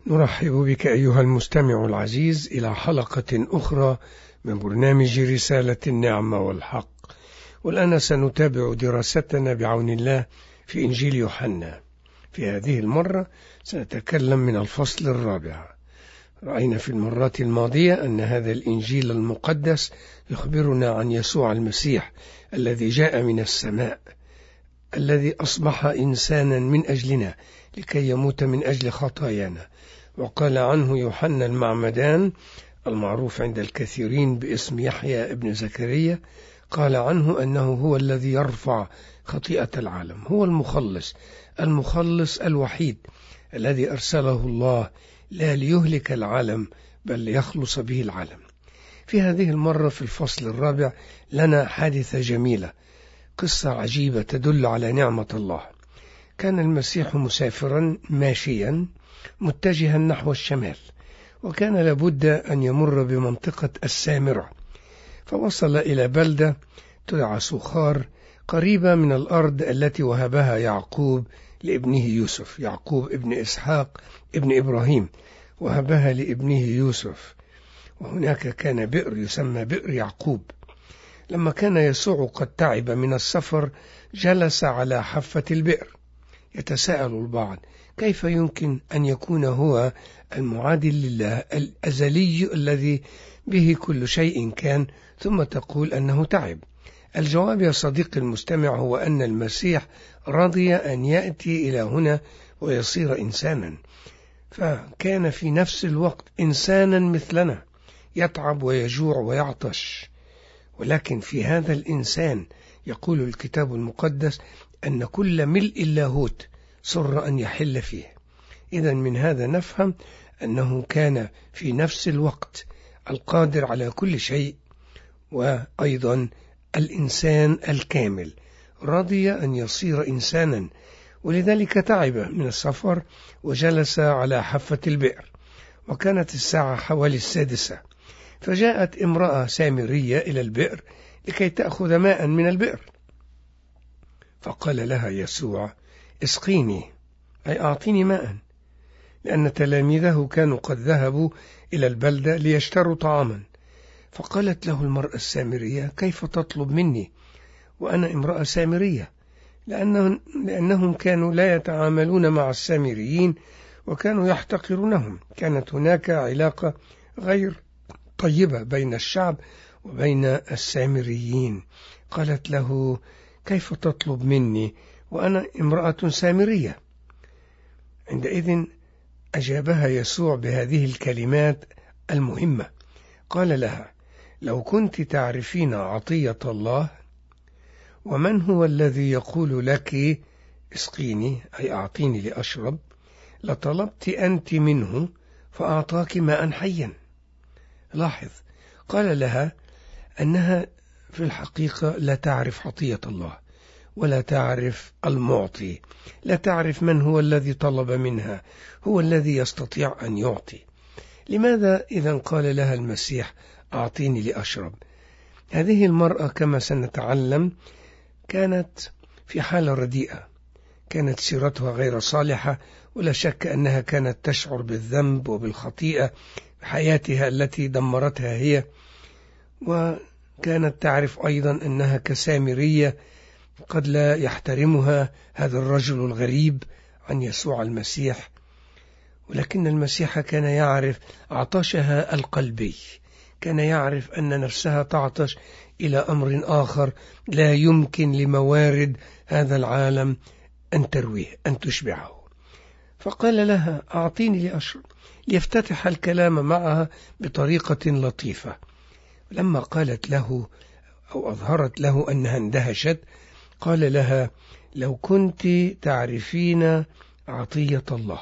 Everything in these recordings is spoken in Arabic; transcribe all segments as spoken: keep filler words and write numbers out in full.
نرحب بك أيها المستمع العزيز إلى حلقة أخرى من برنامج رسالة النعمة والحق، والآن سنتابع دراستنا بعون الله في إنجيل يوحنا. في هذه المرة سنتكلم من الفصل الرابع. رأينا في المرات الماضية أن هذا الإنجيل المقدس يخبرنا عن يسوع المسيح الذي جاء من السماء، الذي أصبح إنسانا من أجلنا لكي يموت من أجل خطايانا. وقال عنه يوحنا المعمدان المعروف عند الكثيرين باسم يحيى ابن زكريا، قال عنه أنه هو الذي يرفع خطيئة العالم، هو المخلص المخلص الوحيد الذي أرسله الله لا ليهلك العالم بل ليخلص به العالم. في هذه المرة في الفصل الرابع لنا حادثة جميلة، قصة عجيبة تدل على نعمة الله. كان المسيح مسافرا ماشيا متجها نحو الشمال، وكان لابد أن يمر بمنطقة السامرة، فوصل إلى بلدة تدعى سوخار قريبة من الأرض التي وهبها يعقوب لابنه يوسف. يعقوب ابن إسحاق ابن إبراهيم وهبها لابنه يوسف، وهناك كان بئر يسمى بئر يعقوب. لما كان يسوع قد تعب من السفر جلس على حافة البئر. يتساءل البعض كيف يمكن أن يكون هو المعادل لله الأزلي الذي به كل شيء كان ثم تقول أنه تعب؟ الجواب يا صديقي المستمع هو أن المسيح رضي أن يأتي إلى هنا ويصير إنسانا، فكان في نفس الوقت إنسانا مثلنا يتعب ويجوع ويعطش، ولكن في هذا الإنسان يقول الكتاب المقدس أن كل ملء اللاهوت سر أن يحل فيه. إذن من هذا نفهم أنه كان في نفس الوقت القادر على كل شيء وأيضا الإنسان الكامل، رضي أن يصير إنسانا، ولذلك تعب من السفر وجلس على حافة البئر. وكانت الساعة حوالي السادسة، فجاءت امرأة سامرية إلى البئر لكي تأخذ ماء من البئر، فقال لها يسوع: اسقيني، أي أعطيني ماء، لأن تلاميذه كانوا قد ذهبوا إلى البلدة ليشتروا طعاما. فقالت له المرأة السامرية: كيف تطلب مني وأنا امرأة سامرية؟ لأنهم, لأنهم كانوا لا يتعاملون مع السامريين وكانوا يحتقرونهم. كانت هناك علاقة غير طيبة بين الشعب وبين السامريين. قالت له: كيف تطلب مني وأنا امرأة سامرية؟ عندئذ أجابها يسوع بهذه الكلمات المهمة، قال لها: لو كنت تعرفين عطية الله ومن هو الذي يقول لك اسقيني، أي أعطيني لأشرب، لطلبت أنت منه فأعطاك ماء حيا. لاحظ، قال لها أنها في الحقيقة لا تعرف عطية الله ولا تعرف المعطي، لا تعرف من هو الذي طلب منها، هو الذي يستطيع أن يعطي. لماذا إذن قال لها المسيح: أعطيني لأشرب؟ هذه المرأة كما سنتعلم كانت في حالة رديئة، كانت سيرتها غير صالحة، ولا شك أنها كانت تشعر بالذنب وبالخطيئة حياتها التي دمرتها هي، وكانت تعرف أيضا أنها كسامرية قد لا يحترمها هذا الرجل الغريب عن يسوع المسيح. ولكن المسيح كان يعرف عطشها القلبي، كان يعرف أن نفسها تعطش إلى أمر آخر لا يمكن لموارد هذا العالم أن ترويه، أن تشبعه. فقال لها: أعطيني لأشرب، ليفتتح الكلام معها بطريقة لطيفة. لما قالت له أو أظهرت له أنها اندهشت، قال لها: لو كنت تعرفين عطية الله.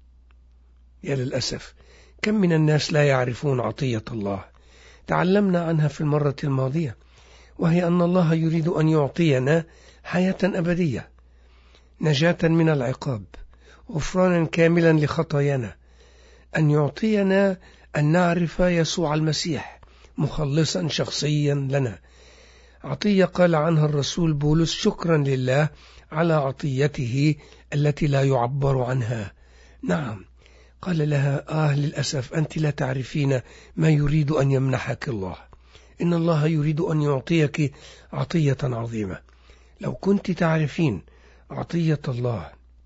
يا للأسف، كم من الناس لا يعرفون عطية الله. تعلمنا عنها في المرة الماضية، وهي أن الله يريد أن يعطينا حياة أبدية، نجاة من العقاب، غفرانا كاملا لخطايانا، أن يعطينا أن نعرف يسوع المسيح مخلصا شخصيا لنا. عطية قال عنها الرسول بولس: شكرا لله على عطيته التي لا يعبر عنها. نعم، قال لها: آه للأسف أنت لا تعرفين ما يريد أن يمنحك الله. إن الله يريد أن يعطيك عطية عظيمة. لو كنت تعرفين عطية الله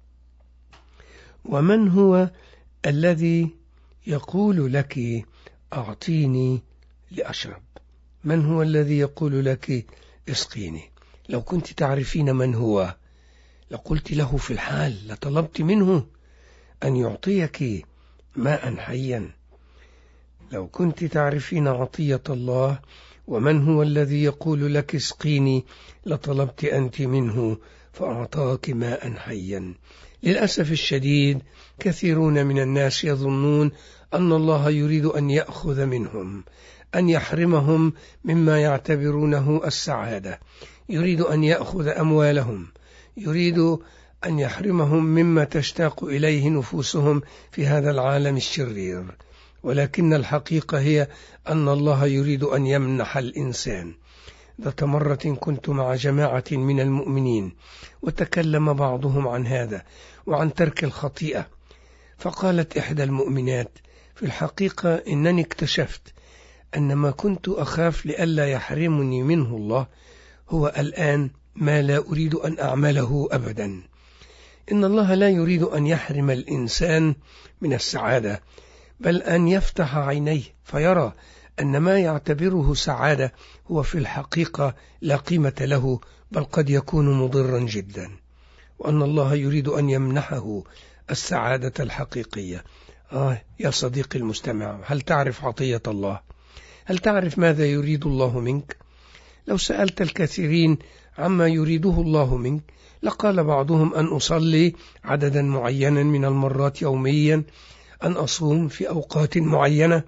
ومن هو الذي يقول لك أعطيني لأشرب، من هو الذي يقول لك اسقيني، لو كنت تعرفين من هو لقلت له في الحال، لطلبت منه أن يعطيك ماء حيا. لو كنت تعرفين عطية الله ومن هو الذي يقول لك اسقيني لطلبت أنت منه فأعطاك ماء حيا. للأسف الشديد كثيرون من الناس يظنون أن الله يريد أن يأخذ منهم، أن يحرمهم مما يعتبرونه السعادة، يريد أن يأخذ أموالهم، يريد أن يحرمهم مما تشتاق إليه نفوسهم في هذا العالم الشرير. ولكن الحقيقة هي أن الله يريد أن يمنح الإنسان. ذات مرة كنت مع جماعة من المؤمنين وتكلم بعضهم عن هذا وعن ترك الخطيئة، فقالت إحدى المؤمنات: في الحقيقة إنني اكتشفت أن ما كنت أخاف لئلا يحرمني منه الله هو الآن ما لا أريد أن أعمله أبدا. إن الله لا يريد أن يحرم الإنسان من السعادة، بل أن يفتح عينيه فيرى أن ما يعتبره سعادة هو في الحقيقة لا قيمة له، بل قد يكون مضرا جدا، وأن الله يريد أن يمنحه السعادة الحقيقية. آه يا صديقي المستمع، هل تعرف عطية الله؟ هل تعرف ماذا يريد الله منك؟ لو سألت الكثيرين عما يريده الله منك لقال بعضهم أن أصلي عددا معينا من المرات يوميا، أن أصوم في أوقات معينة،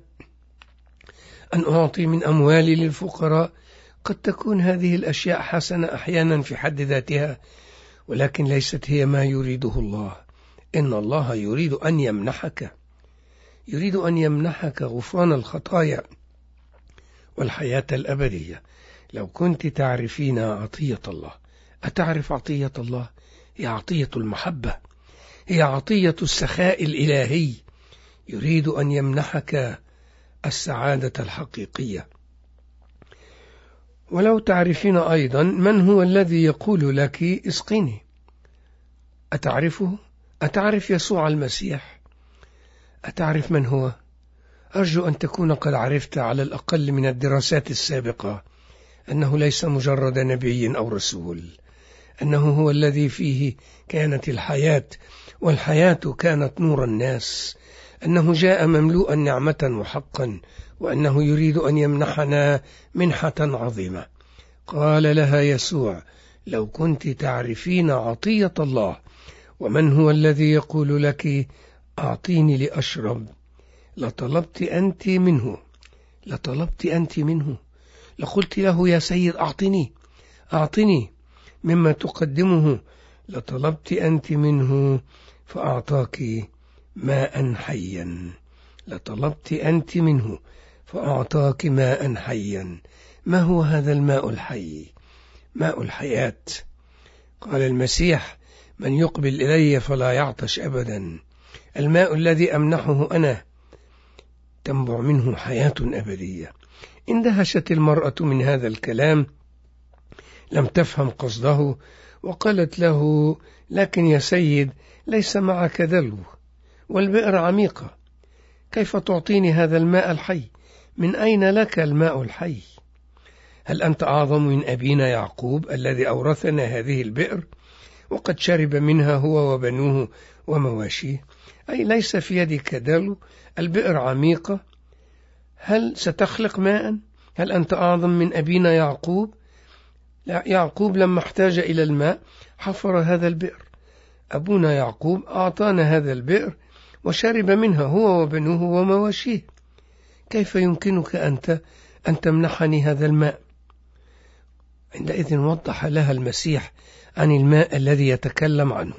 أن أعطي من أموالي للفقراء. قد تكون هذه الأشياء حسنة أحيانا في حد ذاتها، ولكن ليست هي ما يريده الله. إن الله يريد أن يمنحك، يريد أن يمنحك غفران الخطايا والحياة الأبدية. لو كنت تعرفين عطية الله. أتعرف عطية الله؟ هي عطية المحبة، هي عطية السخاء الإلهي. يريد أن يمنحك السعادة الحقيقية. ولو تعرفين أيضا من هو الذي يقول لك اسقني. أتعرفه؟ أتعرف يسوع المسيح؟ أتعرف من هو؟ أرجو أن تكون قد عرفت على الأقل من الدراسات السابقة أنه ليس مجرد نبي أو رسول، أنه هو الذي فيه كانت الحياة، والحياة كانت نور الناس، أنه جاء مملوءا نعمة وحقا، وأنه يريد أن يمنحنا منحة عظيمة. قال لها يسوع: لو كنت تعرفين عطية الله ومن هو الذي يقول لك أعطيني لأشرب لطلبت أنت منه، لطلبت أنت منه، لقلت له: يا سيد أعطني أعطني مما تقدمه، لطلبت أنت منه فأعطاك ماء حيا، لطلبت أنت منه فأعطاك ماء حيا. ما هو هذا الماء الحي؟ ماء الحياة. قال المسيح: من يقبل إلي فلا يعطش أبدا. الماء الذي أمنحه أنا تنبع منه حياة أبدية. اندهشت المرأة من هذا الكلام، لم تفهم قصده، وقالت له: لكن يا سيد ليس معك دلو والبئر عميقة، كيف تعطيني هذا الماء الحي؟ من أين لك الماء الحي؟ هل أنت أعظم من أبينا يعقوب الذي أورثنا هذه البئر وقد شرب منها هو وبنوه ومواشيه؟ أي ليس في يدك دلو، البئر عميقة، هل ستخلق ماء؟ هل أنت أعظم من أبينا يعقوب؟ يعقوب لما احتاج إلى الماء حفر هذا البئر، أبونا يعقوب أعطانا هذا البئر وشرب منها هو وبنوه ومواشيه، كيف يمكنك أنت أن تمنحني هذا الماء؟ عندئذ وضح لها المسيح عن الماء الذي يتكلم عنه،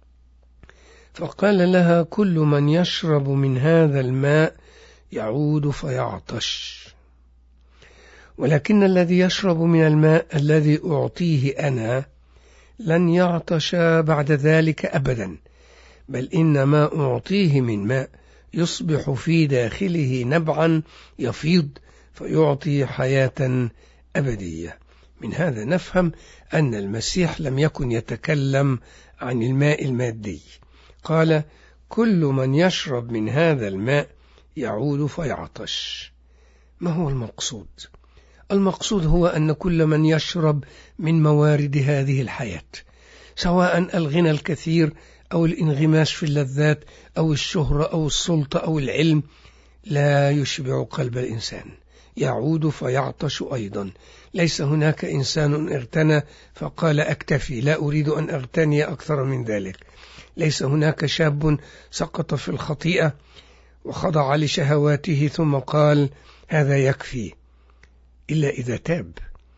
فقال لها: كل من يشرب من هذا الماء يعود فيعطش، ولكن الذي يشرب من الماء الذي أعطيه أنا لن يعطش بعد ذلك أبدا، بل إن ما أعطيه من ماء يصبح في داخله نبعا يفيض فيعطي حياة أبدية. من هذا نفهم أن المسيح لم يكن يتكلم عن الماء المادي. قال: كل من يشرب من هذا الماء يعود فيعطش. ما هو المقصود؟ المقصود هو أن كل من يشرب من موارد هذه الحياة، سواء الغنى الكثير أو الانغماس في اللذات أو الشهرة أو السلطة أو العلم، لا يشبع قلب الإنسان، يعود فيعطش أيضا. ليس هناك إنسان اغتنى فقال أكتفي، لا أريد أن أغتني أكثر من ذلك. ليس هناك شاب سقط في الخطيئة وخضع لشهواته ثم قال هذا يكفي، إلا إذا تاب.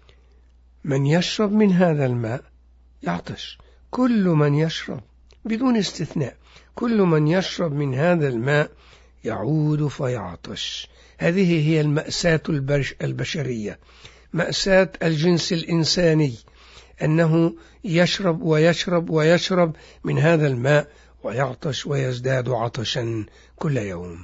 من يشرب من هذا الماء يعطش، كل من يشرب بدون استثناء، كل من يشرب من هذا الماء يعود فيعطش. هذه هي المأساة البشرية، مأساة الجنس الإنساني، أنه يشرب ويشرب ويشرب من هذا الماء ويعطش ويزداد عطشا كل يوم.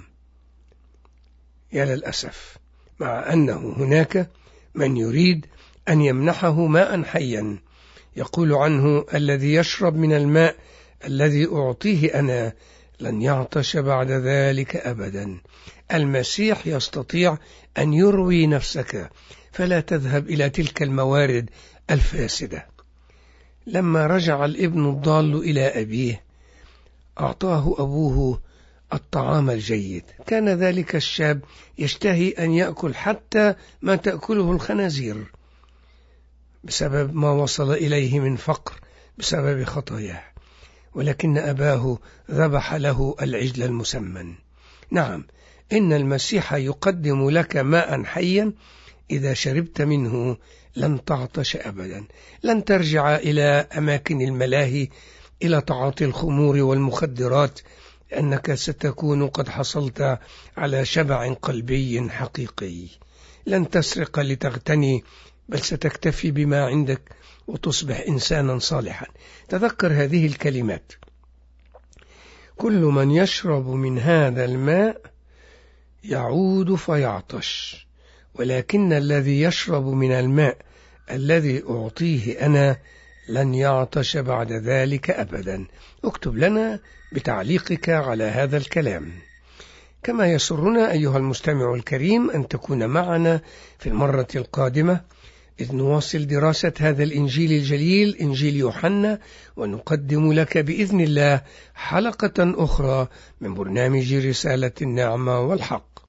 يا للأسف، مع أنه هناك من يريد أن يمنحه ماء حيا، يقول عنه الذي يشرب من الماء الذي أعطيه أنا لن يعطش بعد ذلك أبدا. المسيح يستطيع أن يروي نفسك، فلا تذهب إلى تلك الموارد الفاسدة. لما رجع الابن الضال إلى أبيه أعطاه أبوه الطعام الجيد. كان ذلك الشاب يشتهي أن يأكل حتى ما تأكله الخنازير بسبب ما وصل إليه من فقر بسبب خطاياه، ولكن أباه ذبح له العجل المسمن. نعم، إن المسيح يقدم لك ماء حيا، إذا شربت منه لن تعطش أبدا، لن ترجع إلى أماكن الملاهي، إلى تعاطي الخمور والمخدرات، لأنك ستكون قد حصلت على شبع قلبي حقيقي. لن تسرق لتغتني، بل ستكتفي بما عندك وتصبح إنسانا صالحا. تذكر هذه الكلمات: كل من يشرب من هذا الماء يعود فيعطش، ولكن الذي يشرب من الماء الذي أعطيه أنا لن يعطش بعد ذلك أبدا. اكتب لنا بتعليقك على هذا الكلام. كما يسرنا أيها المستمع الكريم أن تكون معنا في المرة القادمة إذ نواصل دراسة هذا الإنجيل الجليل، إنجيل يوحنا، ونقدم لك بإذن الله حلقة أخرى من برنامج رسالة النعمة والحق.